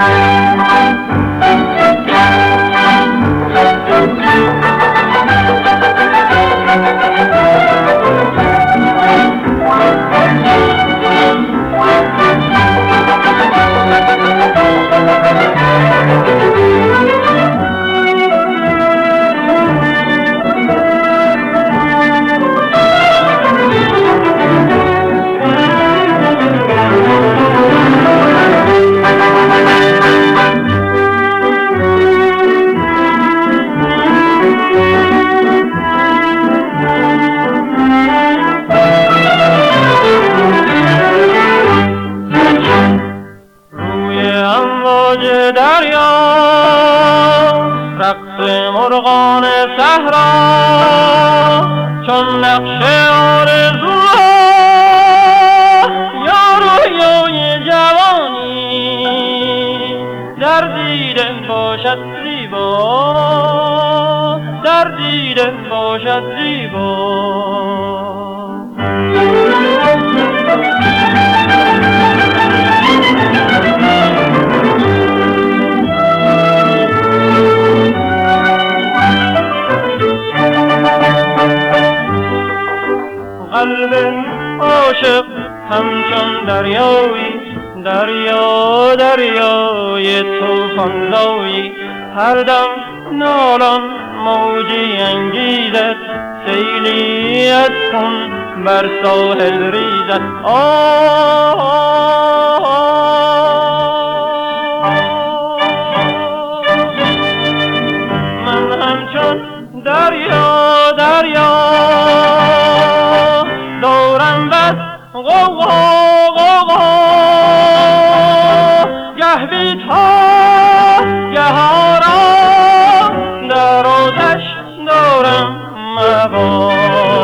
مرغان صحرا چون نقش آرزوها یا رویای جوانی در دیده باشد زیبا، در دیده باشد زیبا. قلب عاشق همچون دریایی، دریا دریای طوفان زایی، هر دم نالان موجی انگیزد، سیلی از خون بر ساحل ریزد. من همچون دریا دریا دورم بس غوغا غوغا، گه بی‌تاب گه آرام در آتش دارم مبا.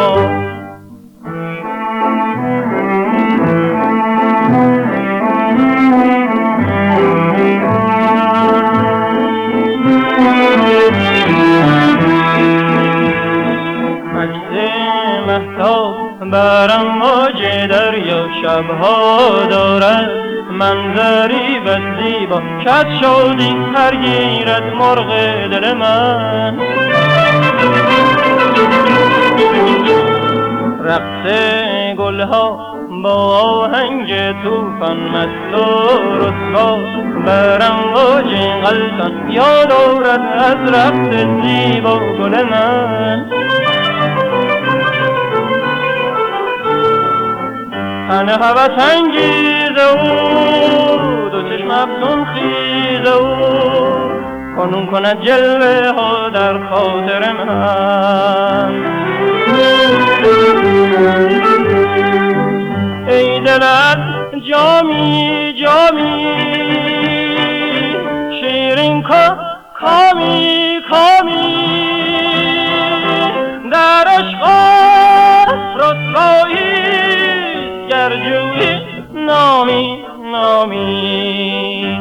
بر امواج دریا شبها دارد منظری بس زیبا، کج شدی هر گیرد مرغ دل من. رقص گلها با آهنگ طوفان مست و رسوا، بر امواج غلطان یاد آورد از رقص زیبا گل من. تن هوس انگیز او، دو چشم افسون خیز او، کنون کند جلوه ها در خاطر من. ای دل از جامی جامی، شیرین کامی کامی، در عشق رسوایی گرجوی نامی نامی.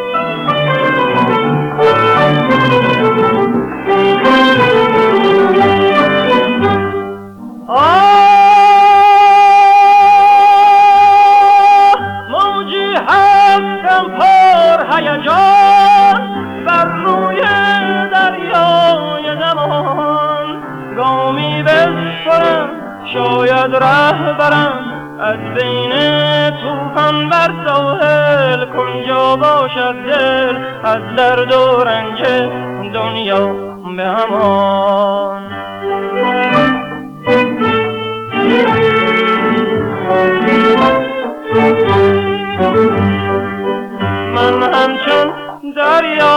موجی هستم پر هیجان بر روی دریای زمان، گامی بسپرم شاید ره برم از بین طوفان بر ساحل، کنجا باشد دل از درد و رنج دنیا به امان. من همچون دریا